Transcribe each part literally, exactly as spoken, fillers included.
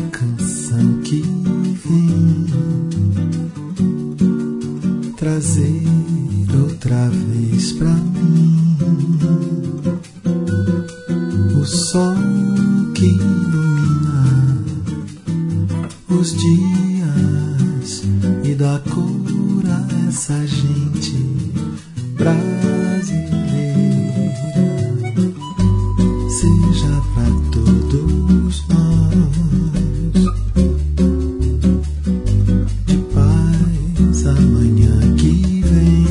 canção que vem trazer outra vez pra mim o sol que ilumina os dias e dá cor a essa gente brasileira. Seja pra todos nós de paz amanhã que vem,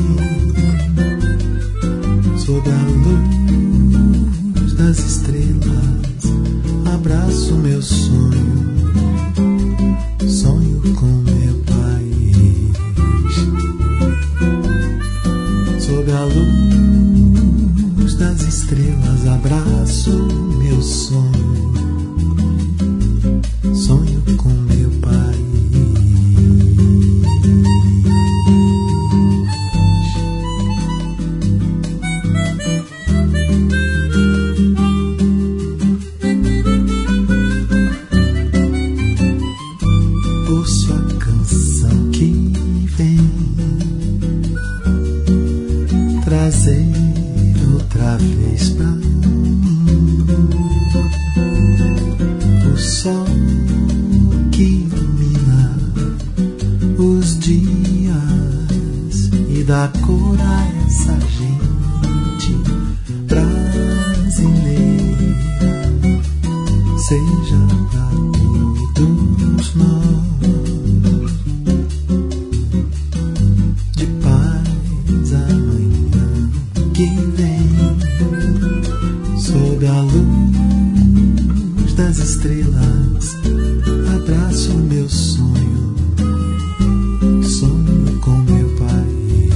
sob a luz das estrelas, abraço meu sonho, sonho com meu país. Sob a luz das estrelas, abraço meu sonho, sonho com meu país. Ouço a canção que vem trazer outra vez pra mim o sol que ilumina os dias e dá cor a essa gente brasileira. Seja pra todos nós de paz amanhã que vem, sob a luz das estrelas, abraço meu sonho, sonho com meu país.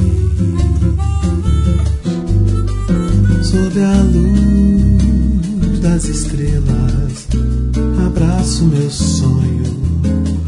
Sob a luz das estrelas, abraço meu sonho,